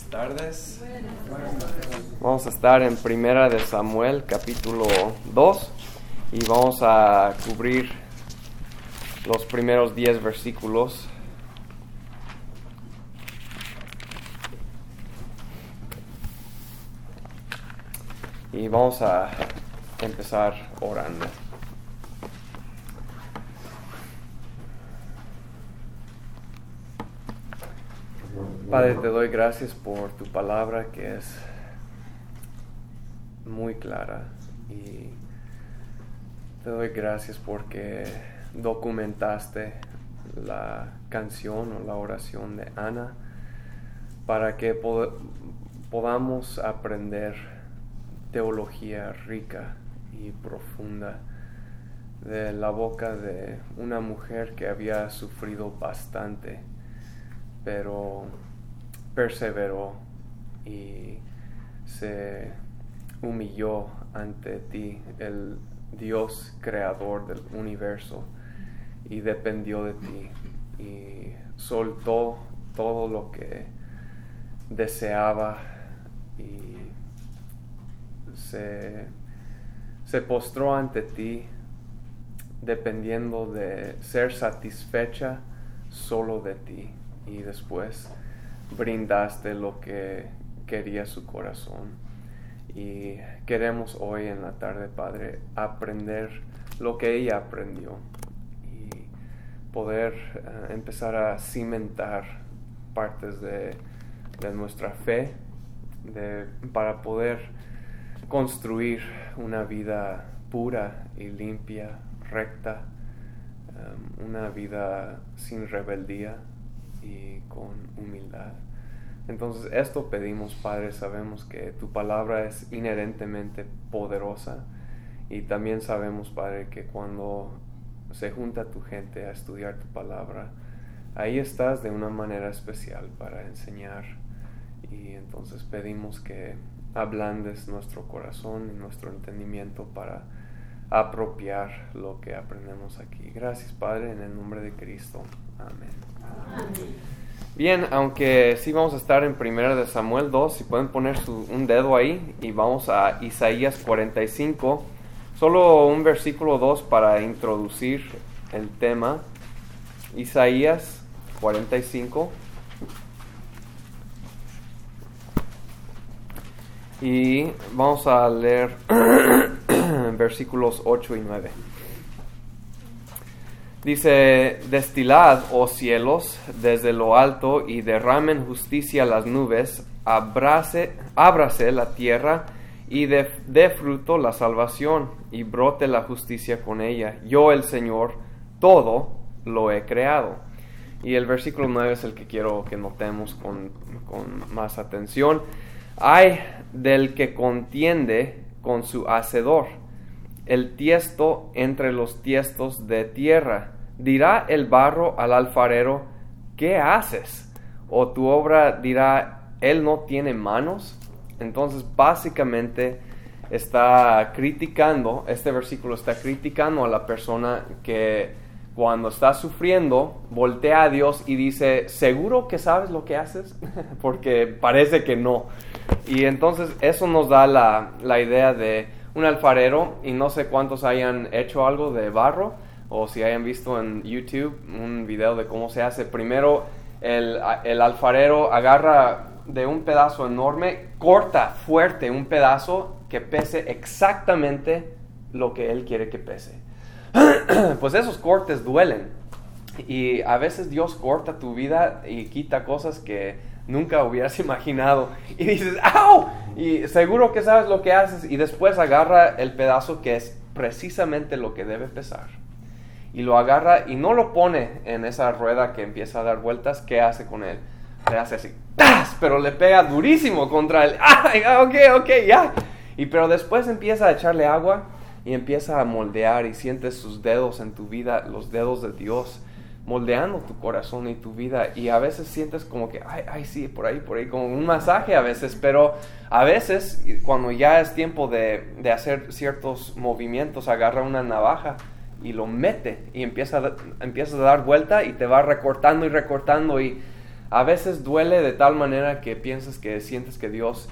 tardes. Vamos a estar en Primera de Samuel, capítulo 2, y vamos a cubrir los primeros 10 versículos. Y vamos a empezar orando. Padre, te doy gracias por tu palabra que es muy clara, y te doy gracias porque documentaste la canción o la oración de Ana para que podamos aprender teología rica y profunda de la boca de una mujer que había sufrido bastante, pero perseveró y se humilló ante ti, el Dios creador del universo, y dependió de ti y soltó todo lo que deseaba y se postró ante ti, dependiendo de ser satisfecha solo de ti, y después brindaste lo que quería su corazón. Y queremos hoy en la tarde, Padre, aprender lo que ella aprendió y poder empezar a cimentar partes de nuestra fe para poder construir una vida pura y limpia, recta, una vida sin rebeldía y con humildad. Entonces esto pedimos, Padre. Sabemos que tu palabra es inherentemente poderosa, y también sabemos, Padre, que cuando se junta tu gente a estudiar tu palabra, ahí estás de una manera especial para enseñar. Y entonces pedimos que ablandes nuestro corazón y nuestro entendimiento para apropiar lo que aprendemos aquí. Gracias, Padre, en el nombre de Cristo. Amén. Bien, aunque sí vamos a estar en Primera de Samuel 2, si pueden poner un dedo ahí, y vamos a Isaías 45, solo un versículo 2 para introducir el tema. Isaías 45. Y vamos a leer versículos 8 y 9. Dice: destilad, oh cielos, desde lo alto, y derramen justicia las nubes, ábrase la tierra, y dé fruto la salvación, y brote la justicia con ella. Yo, el Señor, todo lo he creado. Y el versículo 9 es el que quiero que notemos con más atención. Ay del que contiende con su hacedor, el tiesto entre los tiestos de tierra. Dirá el barro al alfarero: ¿qué haces? O tu obra dirá: él no tiene manos. Entonces básicamente está criticando, este versículo está criticando a la persona que cuando está sufriendo voltea a Dios y dice: ¿seguro que sabes lo que haces? Porque parece que no. Y entonces eso nos da la idea de un alfarero, y no sé cuántos hayan hecho algo de barro, o si hayan visto en YouTube un video de cómo se hace. Primero el alfarero agarra de un pedazo enorme, corta fuerte un pedazo que pese exactamente lo que él quiere que pese. Pues esos cortes duelen, y a veces Dios corta tu vida y quita cosas que nunca hubieras imaginado, y dices: ¡au! Y seguro que sabes lo que haces, y después agarra el pedazo que es precisamente lo que debe pesar, y lo agarra y no lo pone en esa rueda que empieza a dar vueltas. ¿Qué hace con él? Le hace así, ¡tas! Pero le pega durísimo contra él. ¡Ay, ok, ya! Pero después empieza a echarle agua y empieza a moldear, y sientes sus dedos en tu vida, los dedos de Dios, moldeando tu corazón y tu vida. Y a veces sientes como que, ay, sí, por ahí, como un masaje a veces. Pero a veces, cuando ya es tiempo de hacer ciertos movimientos, agarra una navaja y lo mete, y empieza a dar vuelta, y te va recortando y a veces duele de tal manera que sientes que Dios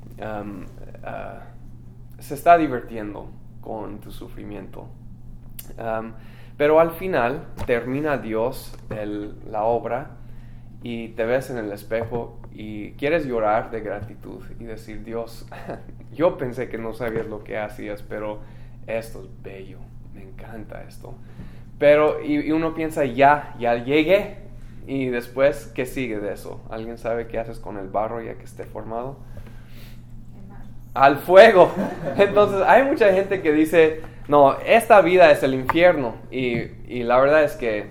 se está divirtiendo con tu sufrimiento. Pero al final termina Dios la obra y te ves en el espejo y quieres llorar de gratitud y decir, Dios, yo pensé que no sabías lo que hacías, pero esto es bello, me encanta esto. Pero y uno piensa, ya llegué, y después, ¿qué sigue de eso? ¿Alguien sabe qué haces con el barro ya que esté formado? Al fuego. Entonces hay mucha gente que dice, no, esta vida es el infierno, y la verdad es que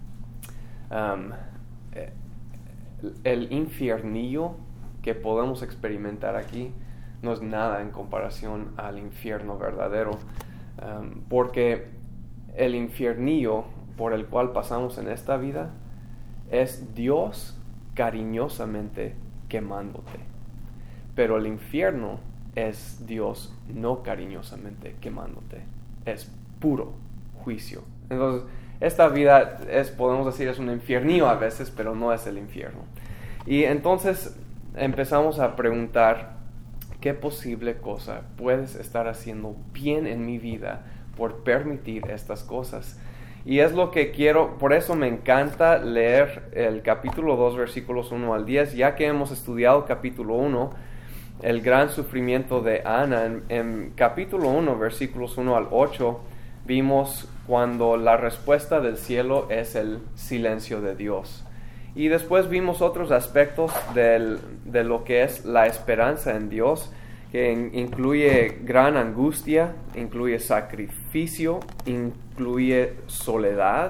el infiernillo que podemos experimentar aquí no es nada en comparación al infierno verdadero, porque el infiernillo por el cual pasamos en esta vida es Dios cariñosamente quemándote, pero el infierno es Dios no cariñosamente quemándote, es puro juicio. Entonces esta vida podemos decir, es un infiernillo a veces, pero no es el infierno. Y entonces empezamos a preguntar, ¿qué posible cosa puedes estar haciendo bien en mi vida por permitir estas cosas? Y es lo que quiero, por eso me encanta leer el capítulo 2, versículos 1 al 10, ya que hemos estudiado capítulo 1, el gran sufrimiento de Ana. En capítulo 1, versículos 1 al 8, vimos cuando la respuesta del cielo es el silencio de Dios. Y después vimos otros aspectos de lo que es la esperanza en Dios, que incluye gran angustia, incluye sacrificio, incluye soledad.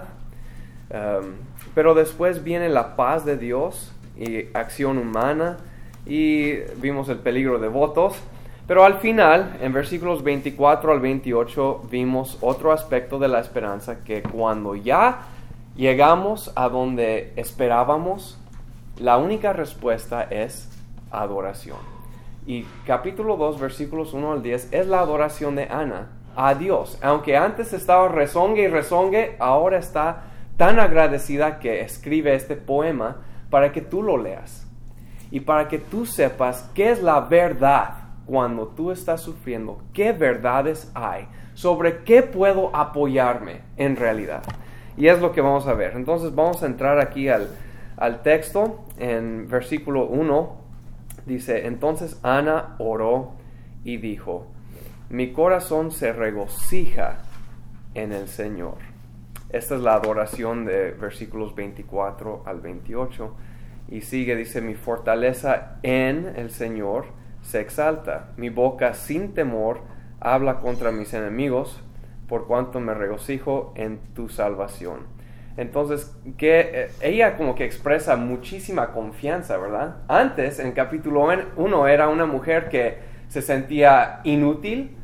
Pero después viene la paz de Dios y acción humana, y vimos el peligro de votos. Pero al final, en versículos 24 al 28, vimos otro aspecto de la esperanza, que cuando ya llegamos a donde esperábamos, la única respuesta es adoración. Y capítulo 2, versículos 1 al 10, es la adoración de Ana a Dios. Aunque antes estaba rezongue y rezongue, ahora está tan agradecida que escribe este poema para que tú lo leas. Y para que tú sepas qué es la verdad cuando tú estás sufriendo, qué verdades hay, sobre qué puedo apoyarme en realidad. Y es lo que vamos a ver. Entonces vamos a entrar aquí al texto. En versículo 1 dice, entonces Ana oró y dijo, mi corazón se regocija en el Señor. Esta es la adoración de versículos 24 al 28. Y sigue, dice, mi fortaleza en el Señor se exalta. Mi boca sin temor habla contra mis enemigos, por cuanto me regocijo en tu salvación. Entonces, ella como que expresa muchísima confianza, ¿verdad? Antes, en capítulo 1, era una mujer que se sentía inútil,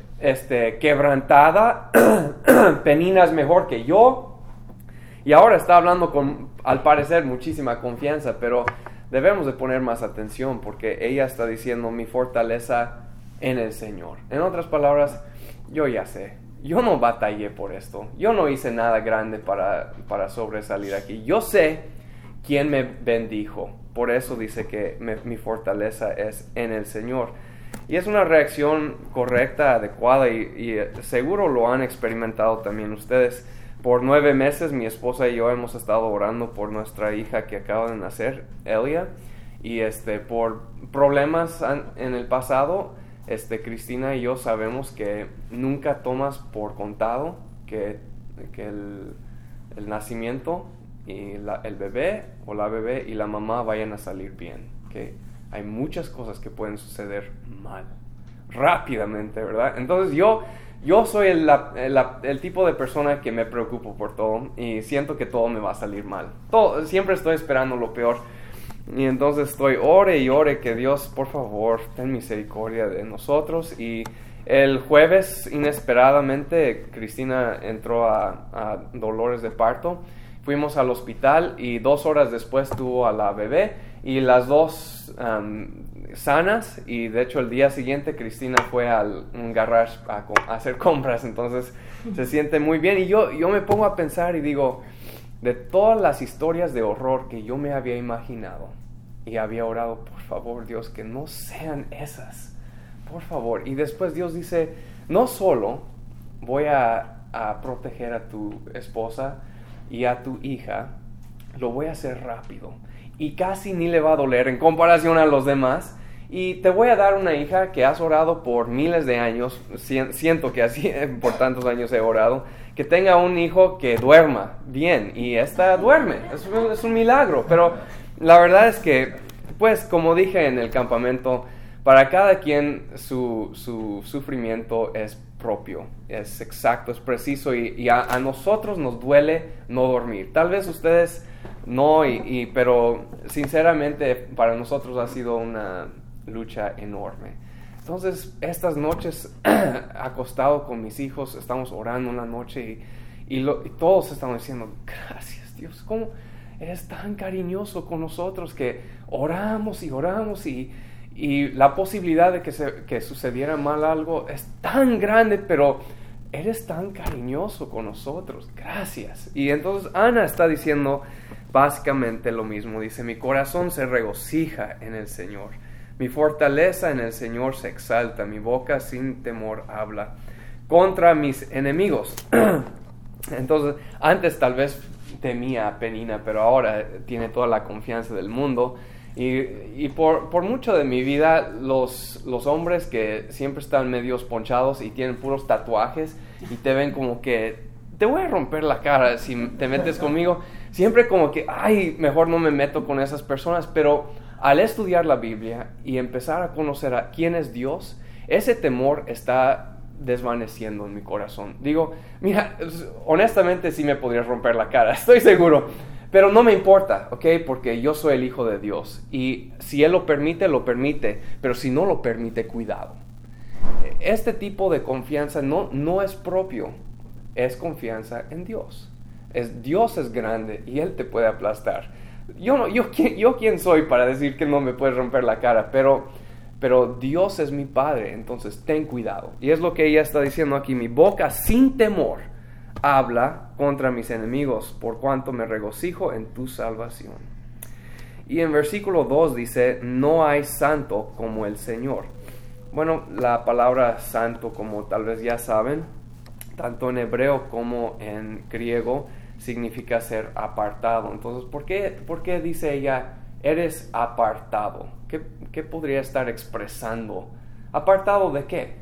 quebrantada, Penina es mejor que yo. Y ahora está hablando con, al parecer, muchísima confianza, pero debemos de poner más atención porque ella está diciendo mi fortaleza en el Señor. En otras palabras, yo ya sé, yo no batallé por esto, yo no hice nada grande para sobresalir aquí. Yo sé quién me bendijo, por eso dice que mi fortaleza es en el Señor. Y es una reacción correcta, adecuada y seguro lo han experimentado también ustedes. Por 9 meses mi esposa y yo hemos estado orando por nuestra hija que acaba de nacer, Elia, y por problemas en el pasado, Cristina y yo sabemos que nunca tomas por contado que el nacimiento y el bebé o la bebé y la mamá vayan a salir bien, que hay muchas cosas que pueden suceder mal, rápidamente, ¿verdad? Entonces yo soy el tipo de persona que me preocupo por todo y siento que todo me va a salir mal. Siempre estoy esperando lo peor. Y entonces estoy ore y ore que Dios, por favor, ten misericordia de nosotros. Y el jueves, inesperadamente, Cristina entró a dolores de parto. Fuimos al hospital y 2 horas después tuvo a la bebé y las dos sanas, y de hecho el día siguiente Cristina fue al garage a hacer compras, entonces se siente muy bien. Y yo me pongo a pensar y digo, de todas las historias de horror que yo me había imaginado. Y había orado, por favor, Dios, que no sean esas. Por favor. Y después Dios dice, no solo voy a proteger a tu esposa y a tu hija, lo voy a hacer rápido. Y casi ni le va a doler en comparación a los demás. Y te voy a dar una hija que has orado por miles de años. Siento que así por tantos años he orado. Que tenga un hijo que duerma bien. Y esta duerme. Es un milagro. Pero la verdad es que, pues, como dije en el campamento, para cada quien su sufrimiento es propio. Es exacto, es preciso. Y a nosotros nos duele no dormir. Tal vez ustedes no, pero sinceramente para nosotros ha sido una lucha enorme. Entonces, estas noches acostado con mis hijos, estamos orando una noche y todos estamos diciendo, gracias Dios, ¿cómo eres tan cariñoso con nosotros? Que oramos y oramos y la posibilidad de que sucediera mal algo es tan grande, pero eres tan cariñoso con nosotros, gracias. Y entonces Ana está diciendo básicamente lo mismo, dice, mi corazón se regocija en el Señor. Mi fortaleza en el Señor se exalta, mi boca sin temor habla contra mis enemigos. Entonces, antes tal vez temía a Penina, pero ahora tiene toda la confianza del mundo. Y por mucho de mi vida, los hombres que siempre están medios ponchados y tienen puros tatuajes y te ven como que te voy a romper la cara si te metes conmigo, siempre como que, ay, mejor no me meto con esas personas, pero al estudiar la Biblia y empezar a conocer a quién es Dios, ese temor está desvaneciendo en mi corazón. Digo, mira, honestamente sí me podría romper la cara, estoy seguro, pero no me importa, ¿ok? Porque yo soy el Hijo de Dios y si Él lo permite, pero si no lo permite, cuidado. Este tipo de confianza no es propio, es confianza en Dios. Dios es grande y Él te puede aplastar. Yo quién soy para decir que no me puedes romper la cara, pero Dios es mi Padre, entonces ten cuidado. Y es lo que ella está diciendo aquí, mi boca sin temor habla contra mis enemigos, por cuanto me regocijo en tu salvación. Y en versículo 2 dice, no hay santo como el Señor. Bueno, la palabra santo, como tal vez ya saben, tanto en hebreo como en griego, significa ser apartado. Entonces, ¿por qué dice ella, eres apartado? ¿Qué podría estar expresando? ¿Apartado de qué?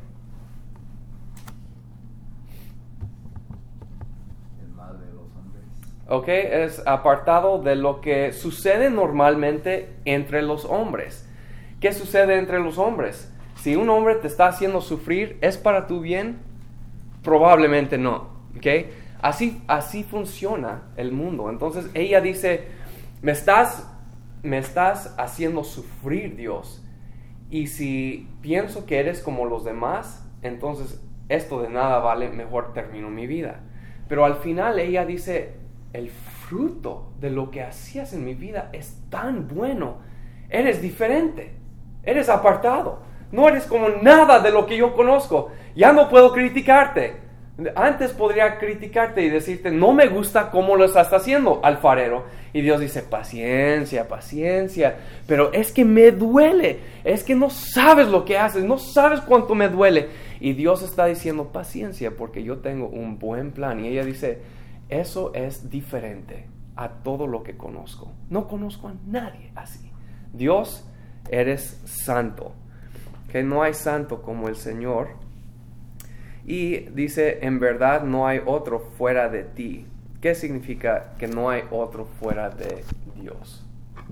El mal de los hombres. Ok, es apartado de lo que sucede normalmente entre los hombres. ¿Qué sucede entre los hombres? Si un hombre te está haciendo sufrir, ¿es para tu bien? Probablemente no. ¿Ok? Así funciona el mundo. Entonces ella dice, me estás haciendo sufrir, Dios. Y si pienso que eres como los demás, entonces esto de nada vale, mejor termino mi vida. Pero al final ella dice, el fruto de lo que hacías en mi vida es tan bueno. Eres diferente, eres apartado. No eres como nada de lo que yo conozco. Ya no puedo criticarte. Antes podría criticarte y decirte, no me gusta cómo lo estás haciendo, alfarero. Y Dios dice, paciencia, pero es que me duele, es que no sabes lo que haces, no sabes cuánto me duele. Y Dios está diciendo, paciencia, porque yo tengo un buen plan. Y ella dice, eso es diferente a todo lo que conozco. No conozco a nadie así. Dios, eres santo, que no hay santo como el Señor. Y dice, en verdad no hay otro fuera de ti. ¿Qué significa que no hay otro fuera de Dios?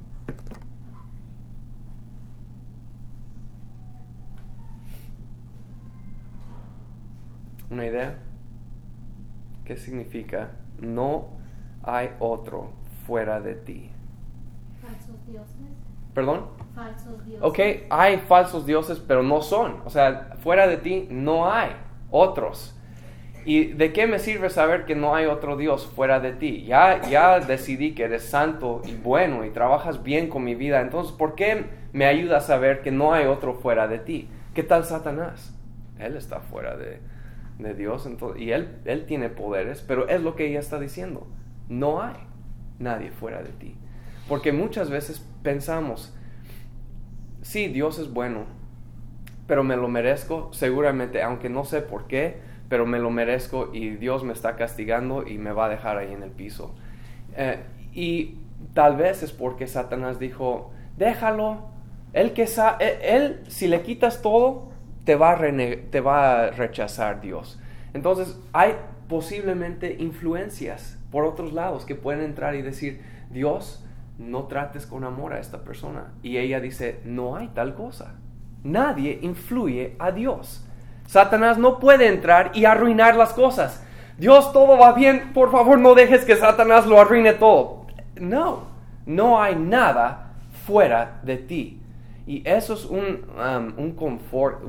¿Una idea? ¿Qué significa no hay otro fuera de ti? Falsos dioses. ¿Perdón? Falsos dioses. Ok, hay falsos dioses, pero no son. O sea, fuera de ti no hay otros. ¿Y de qué me sirve saber que no hay otro Dios fuera de ti? Ya decidí que eres santo y bueno y trabajas bien con mi vida. Entonces, ¿por qué me ayuda a saber que no hay otro fuera de ti? ¿Qué tal Satanás? Él está fuera de Dios, entonces, y él tiene poderes, pero es lo que ella está diciendo. No hay. nadie fuera de ti. Porque muchas veces pensamos, sí, Dios es bueno, pero me lo merezco seguramente, aunque no sé por qué, pero me lo merezco y Dios me está castigando y me va a dejar ahí en el piso. Y tal vez es porque Satanás dijo, déjalo, él si le quitas todo, te va a rechazar Dios. Entonces hay posiblemente influencias por otros lados que pueden entrar y decir, Dios, no trates con amor a esta persona. Y ella dice, no hay tal cosa. Nadie influye a Dios. Satanás no puede entrar y arruinar las cosas. Dios, todo va bien, por favor no dejes que Satanás lo arruine todo. No hay nada fuera de ti. Y eso es un confort,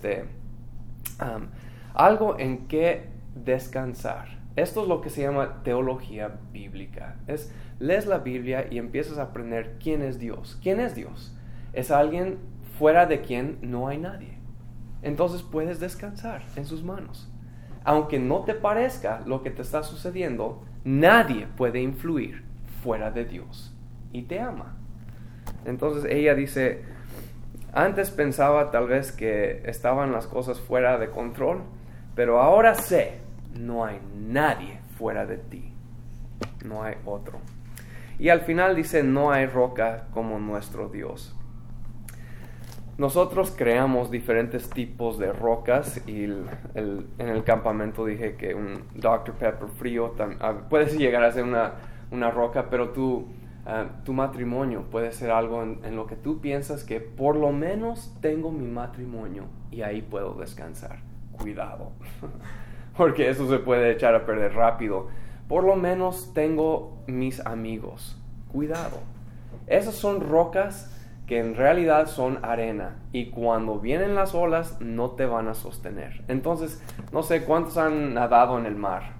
algo en que descansar. Esto es lo que se llama teología bíblica. Lees la Biblia y empiezas a aprender quién es Dios. ¿Quién es Dios? Es alguien fuera de quien no hay nadie. Entonces puedes descansar en sus manos. Aunque no te parezca lo que te está sucediendo, nadie puede influir fuera de Dios. Y te ama. Entonces ella dice, antes pensaba tal vez que estaban las cosas fuera de control, pero ahora sé, no hay nadie fuera de ti. No hay otro. Y al final dice, no hay roca como nuestro Dios. Nosotros creamos diferentes tipos de rocas y en el campamento dije que un Dr. Pepper frío puede llegar a ser una roca, pero tu matrimonio puede ser algo en lo que tú piensas que por lo menos tengo mi matrimonio y ahí puedo descansar. Cuidado, porque eso se puede echar a perder rápido. Por lo menos tengo mis amigos. Cuidado. Esas son rocas que en realidad son arena y cuando vienen las olas no te van a sostener. Entonces, no sé cuántos han nadado en el mar.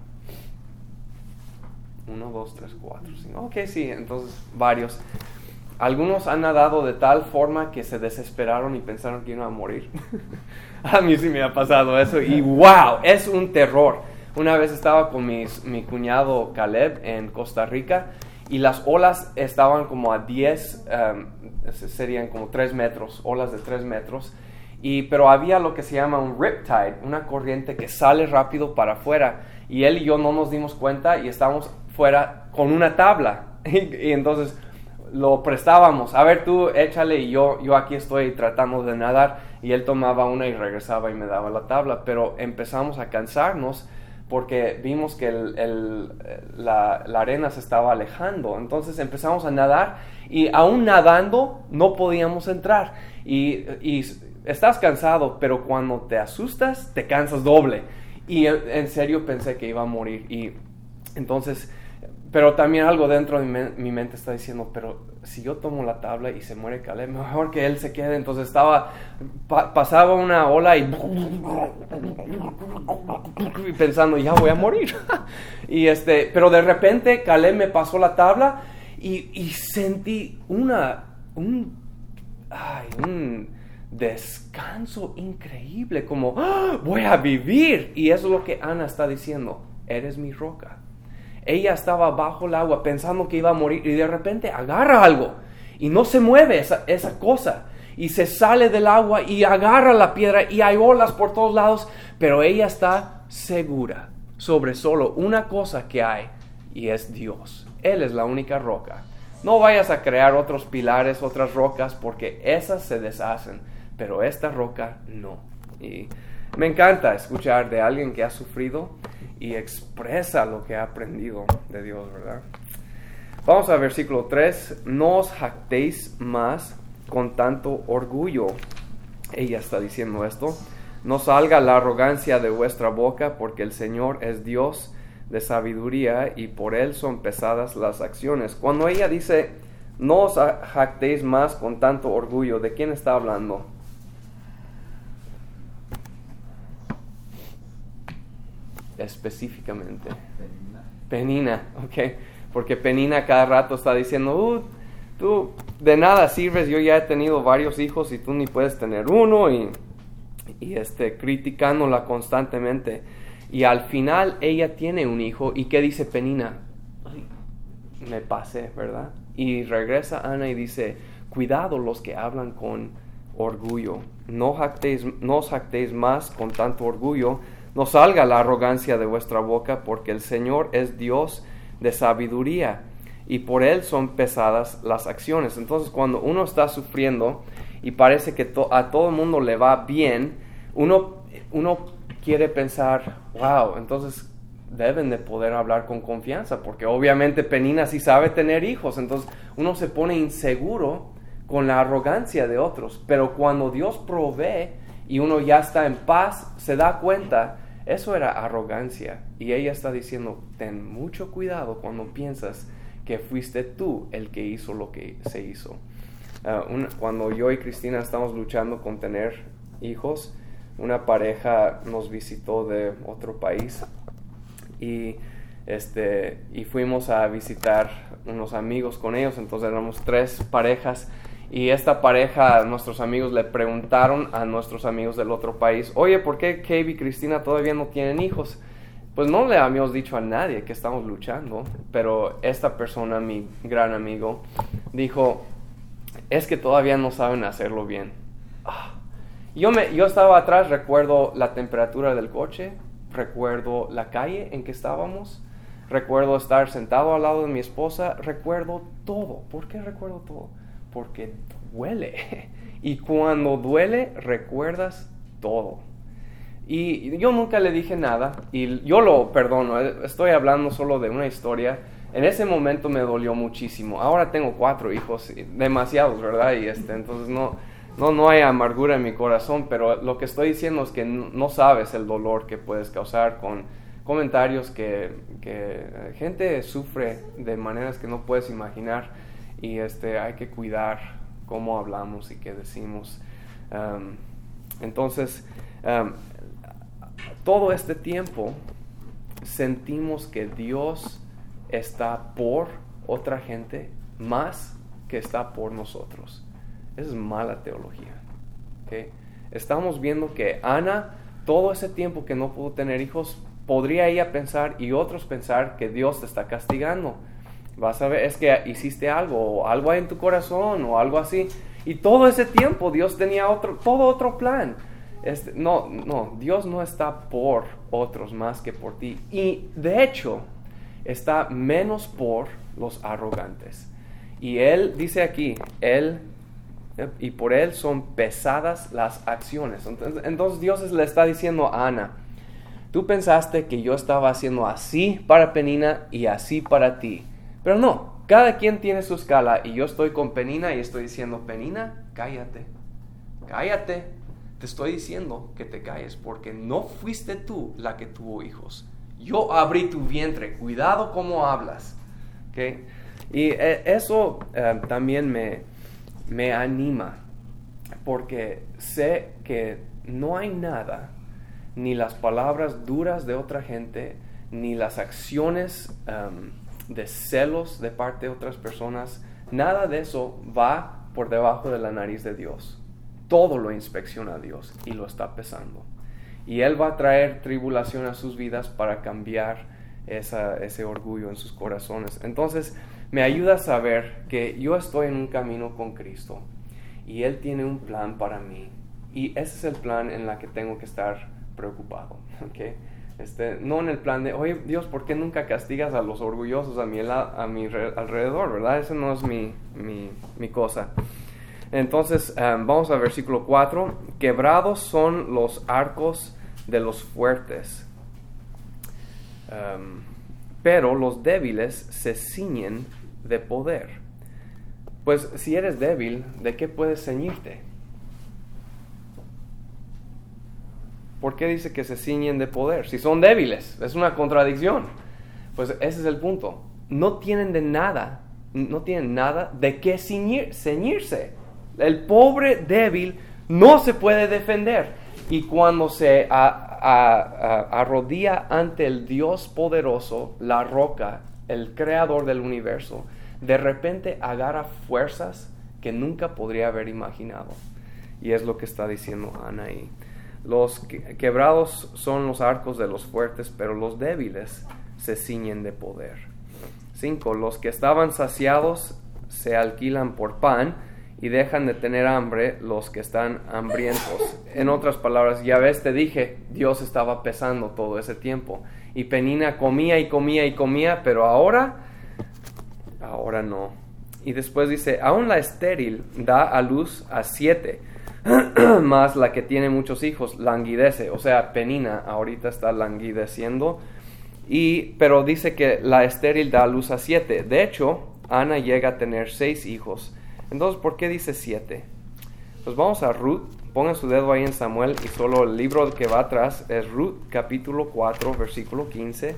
1, 2, 3, 4, 5. Ok, sí, entonces varios. Algunos han nadado de tal forma que se desesperaron y pensaron que iban a morir. A mí sí me ha pasado eso y wow, es un terror. Una vez estaba con mi cuñado Caleb en Costa Rica y las olas estaban como a 10, serían como 3 metros, olas de 3 metros. Pero había lo que se llama un riptide, una corriente que sale rápido para afuera. Y él y yo no nos dimos cuenta y estábamos fuera con una tabla. Y entonces lo prestábamos. A ver, tú échale y yo aquí estoy tratando de nadar. Y él tomaba una y regresaba y me daba la tabla. Pero empezamos a cansarnos porque vimos que la arena se estaba alejando. Entonces empezamos a nadar y aún nadando no podíamos entrar. Y estás cansado, pero cuando te asustas te cansas doble. Y en serio pensé que iba a morir. Y entonces, pero también algo dentro de mi mente está diciendo, pero si yo tomo la tabla y se muere Caleb, mejor que él se quede. Entonces pasaba una ola y pensando, ya voy a morir. Pero de repente Caleb me pasó la tabla y sentí un descanso increíble, como voy a vivir. Y eso es lo que Ana está diciendo, eres mi roca. Ella estaba bajo el agua pensando que iba a morir y de repente agarra algo y no se mueve esa cosa y se sale del agua y agarra la piedra y hay olas por todos lados, pero ella está segura sobre solo una cosa que hay y es Dios. Él es la única roca. No vayas a crear otros pilares, otras rocas, porque esas se deshacen, pero esta roca no. Y me encanta escuchar de alguien que ha sufrido y expresa lo que ha aprendido de Dios, ¿verdad? Vamos al versículo 3. No os jactéis más con tanto orgullo. Ella está diciendo esto. No salga la arrogancia de vuestra boca, porque el Señor es Dios de sabiduría y por Él son pesadas las acciones. Cuando ella dice, no os jactéis más con tanto orgullo, ¿de quién está hablando? Específicamente Penina, ok, porque Penina cada rato está diciendo, tú de nada sirves, yo ya he tenido varios hijos y tú ni puedes tener uno, y criticándola constantemente. Y al final ella tiene un hijo, y ¿qué dice Penina? me pasé, ¿verdad? Y regresa Ana y dice, cuidado los que hablan con orgullo, no os jactéis más con tanto orgullo, no salga la arrogancia de vuestra boca, porque el Señor es Dios de sabiduría, y por Él son pesadas las acciones. Entonces, cuando uno está sufriendo y parece que a todo el mundo le va bien, uno quiere pensar, wow, entonces deben de poder hablar con confianza, porque obviamente Penina sí sabe tener hijos. Entonces uno se pone inseguro con la arrogancia de otros, pero cuando Dios provee y uno ya está en paz, se da cuenta, eso era arrogancia. Y ella está diciendo, ten mucho cuidado cuando piensas que fuiste tú el que hizo lo que se hizo. Cuando yo y Cristina estamos luchando con tener hijos, una pareja nos visitó de otro país y fuimos a visitar unos amigos con ellos. Entonces éramos 3 parejas, y esta pareja, nuestros amigos le preguntaron a nuestros amigos del otro país, oye, ¿por qué Cave y Cristina todavía no tienen hijos? Pues no le habíamos dicho a nadie que estamos luchando, pero esta persona, mi gran amigo, dijo, es que todavía no saben hacerlo bien. Yo estaba atrás, recuerdo la temperatura del coche, recuerdo la calle en que estábamos, recuerdo estar sentado al lado de mi esposa, recuerdo todo. ¿Por qué recuerdo todo? Porque duele. Y cuando duele, recuerdas todo. Y yo nunca le dije nada, y yo lo perdono, estoy hablando solo de una historia. En ese momento me dolió muchísimo. Ahora tengo 4 hijos, demasiados, ¿verdad? Y entonces no hay amargura en mi corazón, pero lo que estoy diciendo es que no sabes el dolor que puedes causar con comentarios que gente sufre de maneras que no puedes imaginar, y hay que cuidar cómo hablamos y qué decimos. Entonces, todo este tiempo sentimos que Dios está por otra gente más que está por nosotros. Esa es mala teología, ¿okay? Estamos viendo que Ana, todo ese tiempo que no pudo tener hijos, podría ella pensar y otros pensar que Dios te está castigando. Vas a ver, es que hiciste algo, o algo hay en tu corazón, o algo así. Y todo ese tiempo Dios tenía todo otro plan. No, Dios no está por otros más que por ti. Y de hecho, está menos por los arrogantes. Y Él dice aquí, y por Él son pesadas las acciones. Entonces Dios le está diciendo a Ana, tú pensaste que yo estaba haciendo así para Penina y así para ti. Pero no, cada quien tiene su escala, y yo estoy con Penina y estoy diciendo, Penina, cállate. Te estoy diciendo que te calles, porque no fuiste tú la que tuvo hijos. Yo abrí tu vientre, cuidado cómo hablas. ¿Okay? Y eso también me anima, porque sé que no hay nada, ni las palabras duras de otra gente, ni las acciones de celos de parte de otras personas, nada de eso va por debajo de la nariz de Dios. Todo lo inspecciona Dios y lo está pesando. Y Él va a traer tribulación a sus vidas para cambiar ese orgullo en sus corazones. Entonces, me ayuda a saber que yo estoy en un camino con Cristo y Él tiene un plan para mí. Y ese es el plan en el que tengo que estar preocupado, ¿okay? No en el plan de, oye, Dios, ¿por qué nunca castigas a los orgullosos a mi alrededor, verdad? Esa no es mi cosa. Entonces, vamos al versículo 4. Quebrados son los arcos de los fuertes, pero los débiles se ciñen de poder. Pues si eres débil, ¿de qué puedes ceñirte? ¿Por qué dice que se ciñen de poder? Si son débiles, es una contradicción. Pues ese es el punto. No tienen nada de qué ceñirse. El pobre débil no se puede defender. Y cuando se arrodilla ante el Dios poderoso, la roca, el creador del universo, de repente agarra fuerzas que nunca podría haber imaginado. Y es lo que está diciendo Ana ahí. Los quebrados son los arcos de los fuertes, pero los débiles se ciñen de poder. 5. Los que estaban saciados se alquilan por pan y dejan de tener hambre los que están hambrientos. En otras palabras, ya ves, te dije, Dios estaba pesando todo ese tiempo. Y Penina comía y comía y comía, pero ahora no. Y después dice, aún la estéril da a luz a 7, más la que tiene muchos hijos languidece. O sea, Penina ahorita está languideciendo. Pero dice que la estéril da a luz a 7. De hecho, Ana llega a tener 6 hijos. Entonces, ¿por qué dice 7? Pues vamos a Ruth. Pongan su dedo ahí en Samuel y solo el libro que va atrás es Ruth, capítulo 4, versículo 15.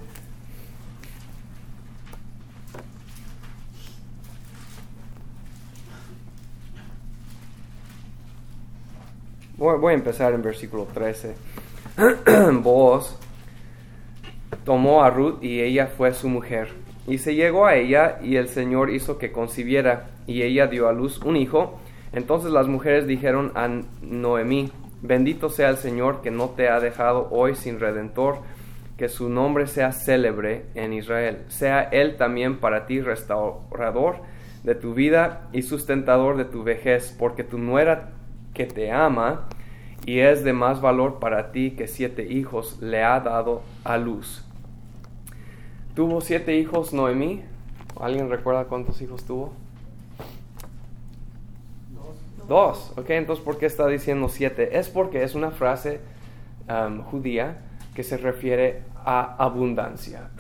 Voy a empezar en versículo 13. Booz tomó a Ruth y ella fue su mujer. Y se llegó a ella y el Señor hizo que concibiera y ella dio a luz un hijo. Entonces las mujeres dijeron a Noemí, bendito sea el Señor que no te ha dejado hoy sin redentor, que su nombre sea célebre en Israel. Sea él también para ti restaurador de tu vida y sustentador de tu vejez, porque tu nuera que te ama y es de más valor para ti que 7 hijos le ha dado a luz. ¿Tuvo 7 hijos Noemí? ¿Alguien recuerda cuántos hijos tuvo? 2. Ok, entonces ¿por qué está diciendo 7? Es porque es una frase judía que se refiere a abundancia.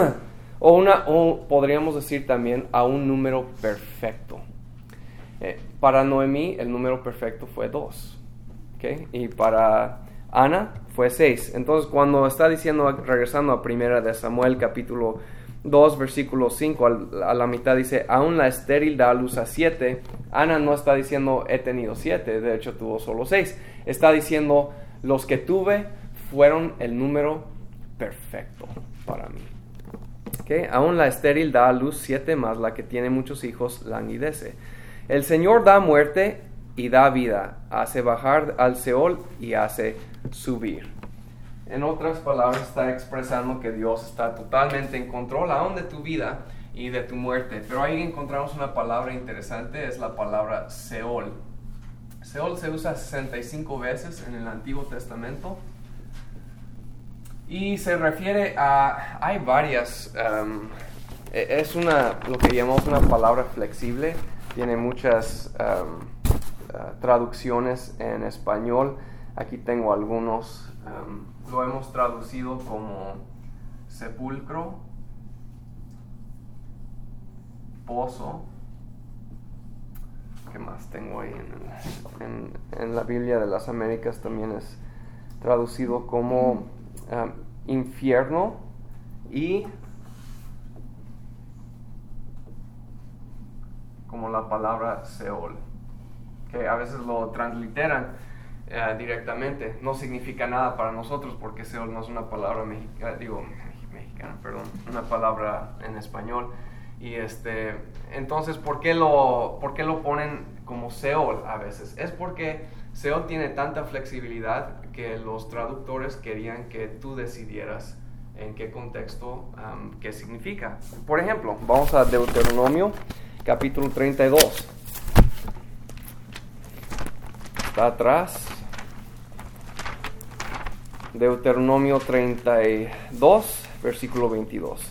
o podríamos decir también a un número perfecto. Para Noemí el número perfecto fue 2. Okay? Y para Ana fue 6. Entonces cuando está diciendo, regresando a primera de Samuel capítulo 2 versículo 5 a la mitad dice, aún la estéril da a luz a 7. Ana no está diciendo he tenido 7, de hecho tuvo solo 6. Está diciendo los que tuve fueron el número perfecto para mí. Okay? Aún la estéril da a luz 7, más la que tiene muchos hijos languidece. El Señor da muerte y da vida, hace bajar al Seol y hace subir. En otras palabras, está expresando que Dios está totalmente en control aún de tu vida y de tu muerte. Pero ahí encontramos una palabra interesante, es la palabra Seol. Seol se usa 65 veces en el Antiguo Testamento y se refiere a, hay varias, es lo que llamamos una palabra flexible, tiene muchas traducciones en español. Aquí tengo algunos. Lo hemos traducido como sepulcro, pozo. ¿Qué más tengo ahí? En la Biblia de las Américas también es traducido como infierno y como la palabra Seol, que a veces lo transliteran directamente. No significa nada para nosotros porque Seol no es una palabra mexicana, una palabra en español. Y entonces, ¿por qué lo ponen como Seol a veces? Es porque Seol tiene tanta flexibilidad que los traductores querían que tú decidieras en qué contexto, qué significa. Por ejemplo, vamos a Deuteronomio capítulo 32. Está atrás. Deuteronomio 32, versículo 22.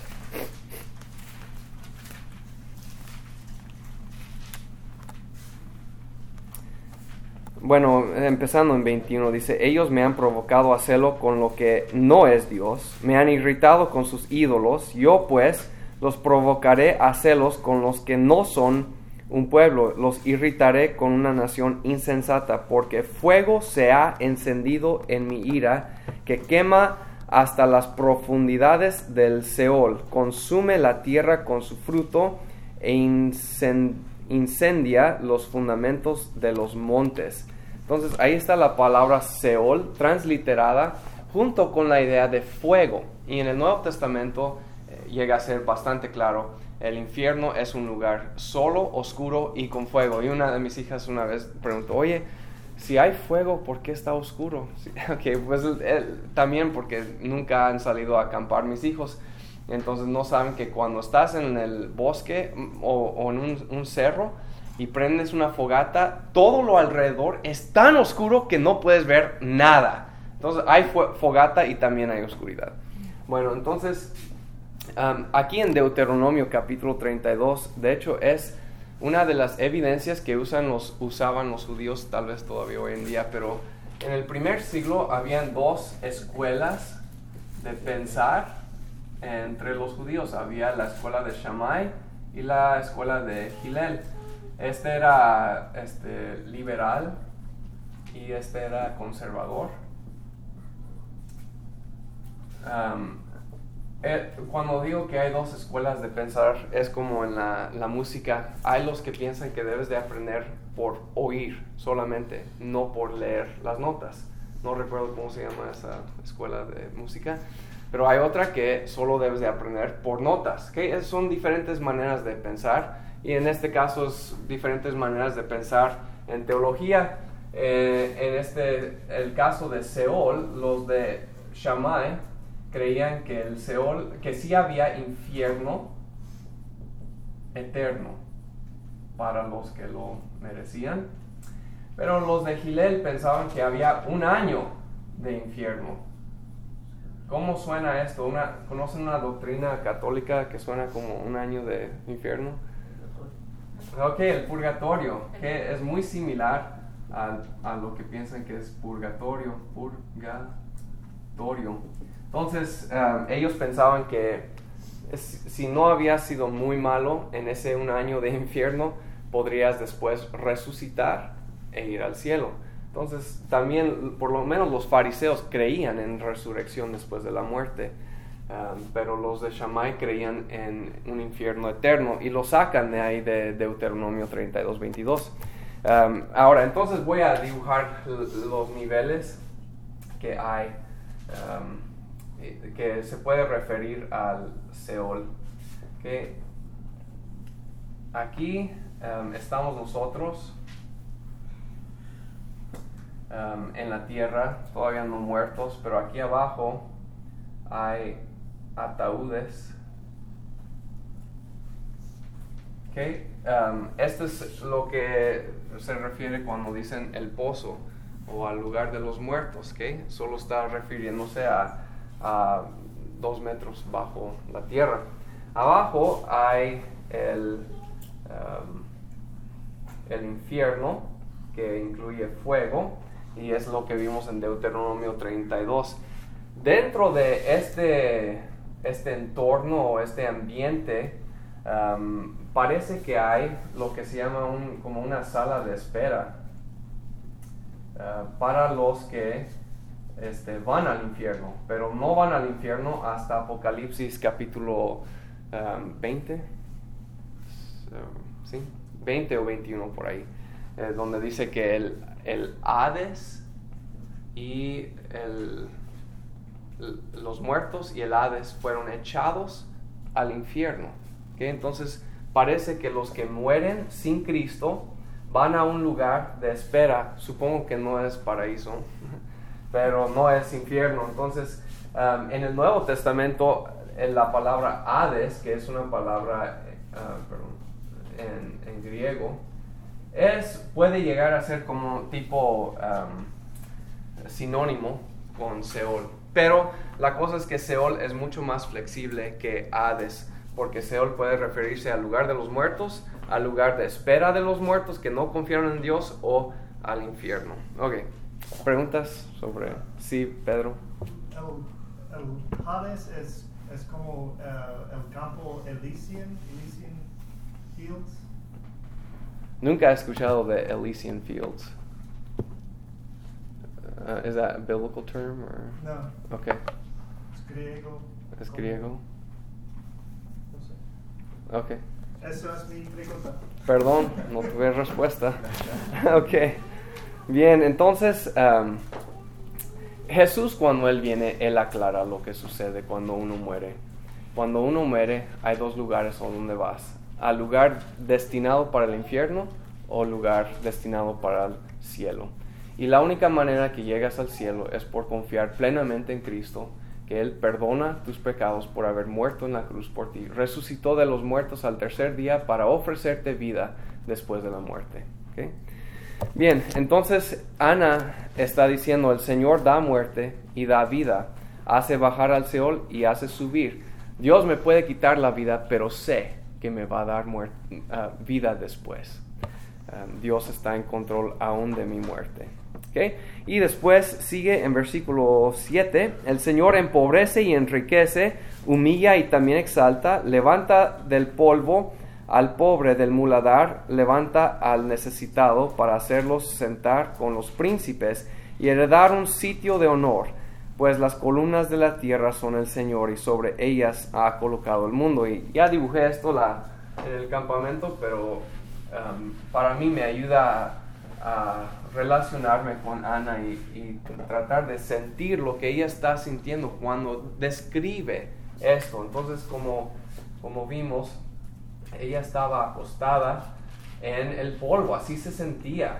Bueno, empezando en 21, dice, ellos me han provocado a celo con lo que no es Dios, me han irritado con sus ídolos, yo pues los provocaré a celos con los que no son un pueblo, los irritaré con una nación insensata, porque fuego se ha encendido en mi ira, que quema hasta las profundidades del Seol, consume la tierra con su fruto e incendia los fundamentos de los montes. Entonces ahí está la palabra Seol transliterada junto con la idea de fuego, y en el Nuevo Testamento llega a ser bastante claro. El infierno es un lugar solo, oscuro y con fuego. Y una de mis hijas una vez preguntó, oye, si hay fuego, ¿por qué está oscuro? Sí, okay, pues también porque nunca han salido a acampar mis hijos. Entonces no saben que cuando estás en el bosque o en un cerro y prendes una fogata, todo lo alrededor es tan oscuro que no puedes ver nada. Entonces hay fogata y también hay oscuridad. Bueno, entonces aquí en Deuteronomio capítulo 32, de hecho es una de las evidencias que usaban los judíos, tal vez todavía hoy en día, pero en el primer siglo habían dos escuelas de pensar entre los judíos. Había la escuela de Shammai y la escuela de Hillel. Este era liberal y este era conservador. Cuando digo que hay dos escuelas de pensar, es como en la música. Hay los que piensan que debes de aprender por oír solamente, no por leer las notas. No recuerdo cómo se llama esa escuela de música, pero hay otra que solo debes de aprender por notas. ¿Okay? Son diferentes maneras de pensar, y en este caso es diferentes maneras de pensar en teología. El caso de Seol, los de Shammai creían que el Seol, que sí había infierno eterno para los que lo merecían, pero los de Hillel pensaban que había un año de infierno. ¿Cómo suena esto? ¿Conocen una doctrina católica que suena como un año de infierno? Ok, el purgatorio, que es muy similar a lo que piensan que es purgatorio. Entonces, ellos pensaban que si no habías sido muy malo en ese un año de infierno, podrías después resucitar e ir al cielo. Entonces, también, por lo menos los fariseos creían en resurrección después de la muerte, pero los de Shammai creían en un infierno eterno, y lo sacan de ahí de Deuteronomio 32:22. Ahora, entonces voy a dibujar los niveles que hay, que se puede referir al Seol. ¿Okay? Aquí estamos nosotros en la tierra, todavía no muertos, pero aquí abajo hay ataúdes. Okay. Esto es lo que se refiere cuando dicen el pozo o al lugar de los muertos. Okay. Solo está refiriéndose a 2 metros bajo la tierra. Abajo hay el infierno, que incluye fuego, y es lo que vimos en Deuteronomio 32. Dentro de este entorno o este ambiente, parece que hay lo que se llama como una sala de espera para los que van al infierno, pero no van al infierno hasta Apocalipsis capítulo 20, ¿sí? 20 o 21 por ahí, donde dice que el Hades y los muertos y el Hades fueron echados al infierno. ¿Okay? Entonces parece que los que mueren sin Cristo van a un lugar de espera. Supongo que no es paraíso, pero no es infierno. Entonces en el Nuevo Testamento la palabra Hades, que es una palabra en griego, puede llegar a ser como tipo sinónimo con Seol. Pero la cosa es que Seol es mucho más flexible que Hades, porque Seol puede referirse al lugar de los muertos, al lugar de espera de los muertos que no confiaron en Dios, o al infierno. Ok, ¿preguntas sobre? Sí, Pedro. El Hades es como el campo Elysian Fields. Nunca he escuchado de Elysian Fields. Is that a biblical term? Or? No. Okay. Es griego. ¿Es griego? No sé. Okay. Eso es mi pregunta. Perdón, no tuve respuesta. Okay. Bien, entonces Jesús, cuando Él viene, Él aclara lo que sucede cuando uno muere. Cuando uno muere, hay 2 lugares a donde vas: al lugar destinado para el infierno o lugar destinado para el cielo. Y la única manera que llegas al cielo es por confiar plenamente en Cristo que Él perdona tus pecados por haber muerto en la cruz por ti. Resucitó de los muertos al tercer día para ofrecerte vida después de la muerte. ¿Okay? Bien, entonces Ana está diciendo, el Señor da muerte y da vida, hace bajar al Seol y hace subir. Dios me puede quitar la vida, pero sé que me va a dar vida después. Dios está en control aún de mi muerte. ¿Okay? Y después sigue en versículo 7, el Señor empobrece y enriquece, humilla y también exalta, levanta del polvo al pobre del muladar, levanta al necesitado para hacerlos sentar con los príncipes y heredar un sitio de honor, pues las columnas de la tierra son el Señor y sobre ellas ha colocado el mundo. Y ya dibujé esto en el campamento, pero para mí me ayuda a relacionarme con Ana y tratar de sentir lo que ella está sintiendo cuando describe esto. Entonces, como vimos, ella estaba acostada en el polvo, así se sentía.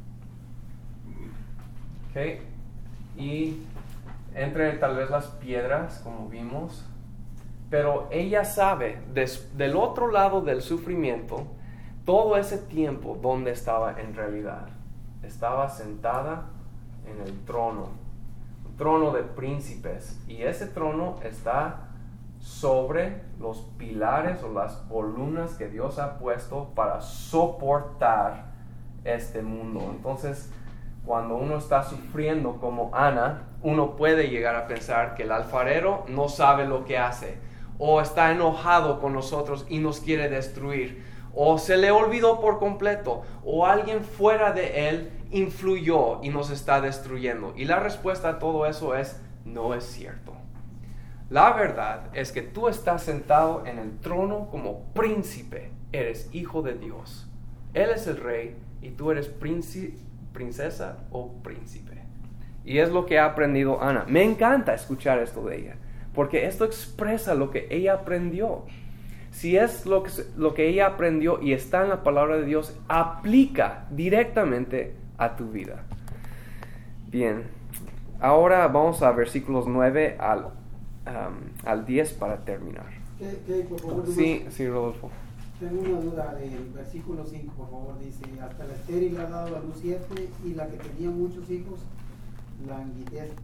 ¿Okay? Y entre tal vez las piedras, como vimos, pero ella sabe del otro lado del sufrimiento todo ese tiempo donde estaba en realidad. Estaba sentada en el trono, un trono de príncipes, y ese trono está sobre los pilares o las columnas que Dios ha puesto para soportar este mundo. Entonces, cuando uno está sufriendo como Ana, uno puede llegar a pensar que el alfarero no sabe lo que hace, o está enojado con nosotros y nos quiere destruir, o se le olvidó por completo, o alguien fuera de él influyó y nos está destruyendo. Y la respuesta a todo eso es: no es cierto. La verdad es que tú estás sentado en el trono como príncipe, eres hijo de Dios. Él es el rey y tú eres princesa o príncipe. Y es lo que ha aprendido Ana. Me encanta escuchar esto de ella, porque esto expresa lo que ella aprendió. Si es lo que ella aprendió y está en la palabra de Dios, aplica directamente a tu vida. Bien, ahora vamos a versículos 9 al 10 para terminar. ¿Qué, por favor? Sí, Rodolfo. Tengo una duda del versículo 5, por favor. Dice: hasta la estéril ha dado a luz 7 y la que tenía muchos hijos languidece.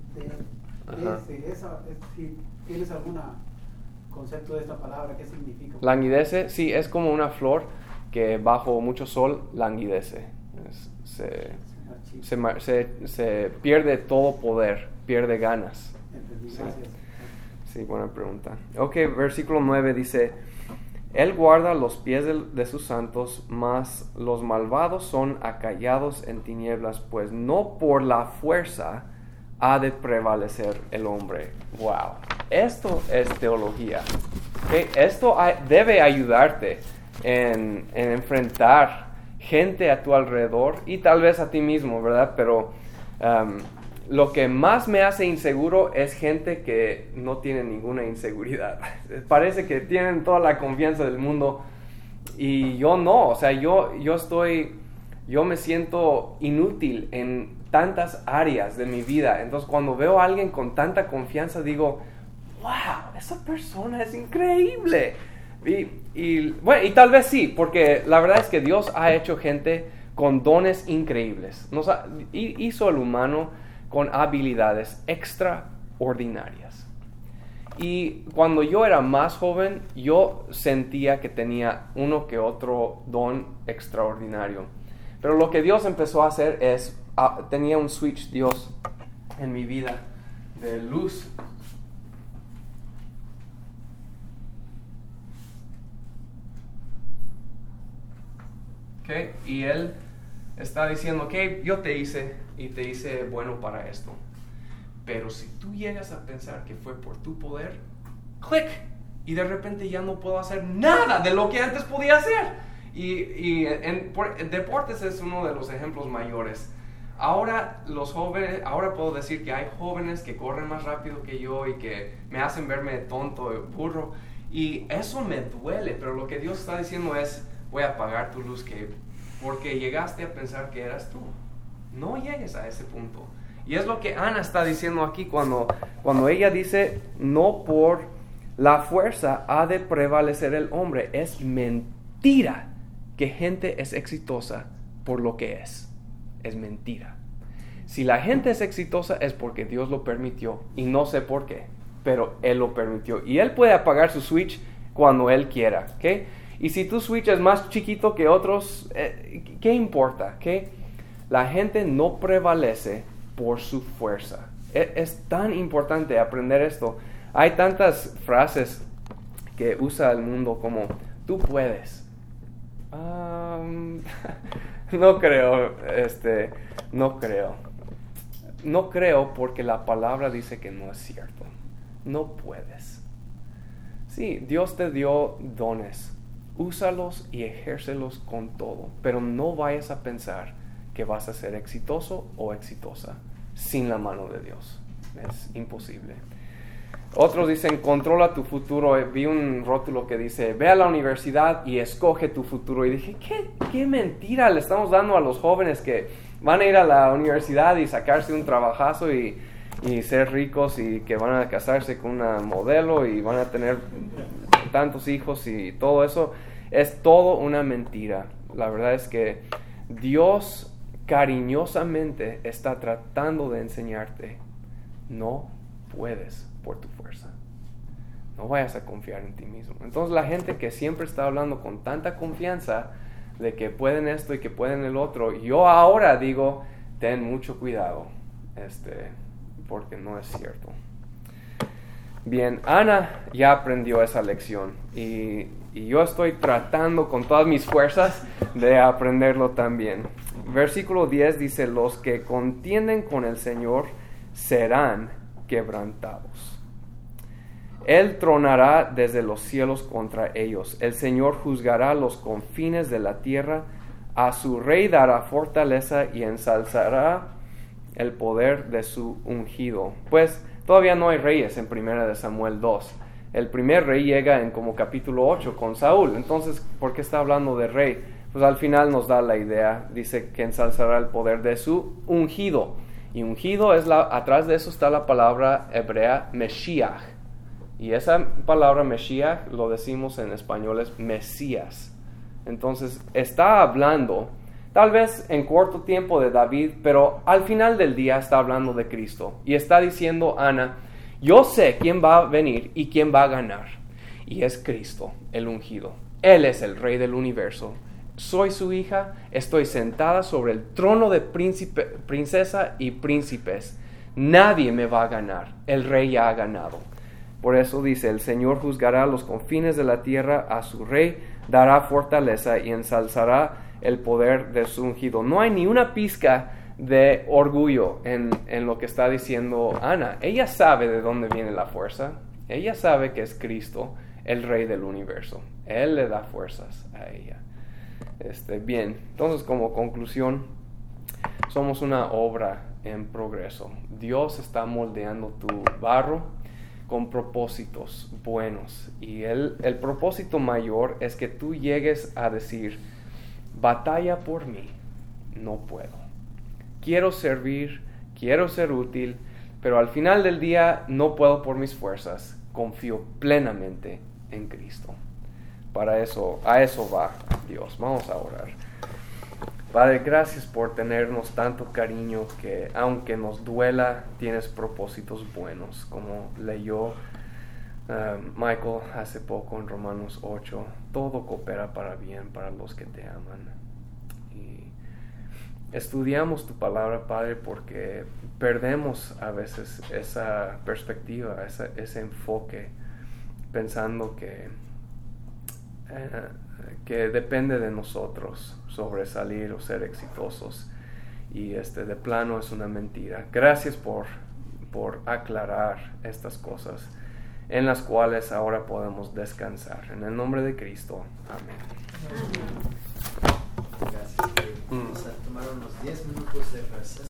¿Tienes algún concepto de esta palabra? ¿Qué significa? Languidece, sí, es como una flor que bajo mucho sol languidece. Se pierde todo poder, pierde ganas. Entendí, Sí. gracias. Sí, buena pregunta. Ok, versículo 9 dice: Él guarda los pies de sus santos, mas los malvados son acallados en tinieblas, pues no por la fuerza ha de prevalecer el hombre. Wow, esto es teología. Okay, esto debe ayudarte en enfrentar gente a tu alrededor y tal vez a ti mismo, ¿verdad? Pero lo que más me hace inseguro es gente que no tiene ninguna inseguridad. Parece que tienen toda la confianza del mundo y yo no. O sea, yo me siento inútil en tantas áreas de mi vida. Entonces, cuando veo a alguien con tanta confianza, digo: wow, esa persona es increíble. Y tal vez sí, porque la verdad es que Dios ha hecho gente con dones increíbles. Hizo al humano con habilidades extraordinarias. Y cuando yo era más joven, yo sentía que tenía uno que otro don extraordinario. Pero lo que Dios empezó a hacer es, tenía un switch Dios en mi vida de luz. Okay, y Él está diciendo: ok, yo te hice y te hice bueno para esto. Pero si tú llegas a pensar que fue por tu poder, clic, y de repente ya no puedo hacer nada de lo que antes podía hacer. Y en deportes es uno de los ejemplos mayores. Ahora puedo decir que hay jóvenes que corren más rápido que yo y que me hacen verme tonto, burro. Y eso me duele, pero lo que Dios está diciendo es: voy a apagar tu luz porque llegaste a pensar que eras tú. No llegues a ese punto. Y es lo que Ana está diciendo aquí cuando ella dice, no por la fuerza ha de prevalecer el hombre. Es mentira que gente es exitosa por lo que es. Es mentira. Si la gente es exitosa es porque Dios lo permitió y no sé por qué, pero Él lo permitió. Y Él puede apagar su switch cuando Él quiera, ¿ok? Y si tu switch es más chiquito que otros, ¿qué importa? ¿Okay? La gente no prevalece por su fuerza. Es tan importante aprender esto. Hay tantas frases que usa el mundo como, tú puedes. No creo, no creo. No creo porque la palabra dice que no es cierto. No puedes. Sí, Dios te dio dones. Úsalos y ejércelos con todo. Pero no vayas a pensar que vas a ser exitoso o exitosa sin la mano de Dios. Es imposible. Otros dicen, controla tu futuro. Vi un rótulo que dice, ve a la universidad y escoge tu futuro. Y dije, ¿qué mentira le estamos dando a los jóvenes que van a ir a la universidad y sacarse un trabajazo y ser ricos y que van a casarse con una modelo y van a tener tantos hijos y todo eso? Es todo una mentira. La verdad es que Dios cariñosamente está tratando de enseñarte, no puedes por tu fuerza. No vayas a confiar en ti mismo. Entonces la gente que siempre está hablando con tanta confianza de que pueden esto y que pueden el otro, yo ahora digo, ten mucho cuidado, porque no es cierto. Bien, Ana ya aprendió esa lección y yo estoy tratando con todas mis fuerzas de aprenderlo también. Versículo 10 dice, los que contienden con el Señor serán quebrantados. Él tronará desde los cielos contra ellos. El Señor juzgará los confines de la tierra. A su rey dará fortaleza y ensalzará el poder de su ungido. Pues todavía no hay reyes en 1 Samuel 2. El primer rey llega en como capítulo 8 con Saúl. Entonces, ¿por qué está hablando de rey? Pues al final nos da la idea. Dice que ensalzará el poder de su ungido. Y ungido atrás de eso está la palabra hebrea Meshiach. Y esa palabra Meshiach, lo decimos en español, es Mesías. Entonces está hablando, tal vez en corto tiempo, de David, pero al final del día está hablando de Cristo. Y está diciendo Ana, yo sé quién va a venir y quién va a ganar. Y es Cristo, el ungido. Él es el rey del universo. Soy su hija, estoy sentada sobre el trono de princesa y príncipes. Nadie me va a ganar, el rey ya ha ganado. Por eso dice, el Señor juzgará los confines de la tierra, a su rey dará fortaleza y ensalzará el poder de su ungido. No hay ni una pizca de orgullo en lo que está diciendo Ana. Ella sabe de dónde viene la fuerza. Ella sabe que es Cristo, el rey del universo. Él le da fuerzas a ella. Bien, entonces como conclusión, somos una obra en progreso. Dios está moldeando tu barro con propósitos buenos. Y el propósito mayor es que tú llegues a decir, batalla por mí, no puedo. Quiero servir, quiero ser útil, pero al final del día no puedo por mis fuerzas. Confío plenamente en Cristo. A eso va Dios. Vamos a orar. Padre, gracias por tenernos tanto cariño que aunque nos duela, tienes propósitos buenos, como leyó Michael hace poco en Romanos 8. Todo coopera para bien para los que te aman. Y estudiamos tu palabra, Padre, porque perdemos a veces esa perspectiva, ese enfoque, pensando que depende de nosotros sobresalir o ser exitosos, y de plano es una mentira. Gracias por aclarar estas cosas en las cuales ahora podemos descansar. En el nombre de Cristo, amén. Gracias. Vamos a tomar unos 10 minutos de receso.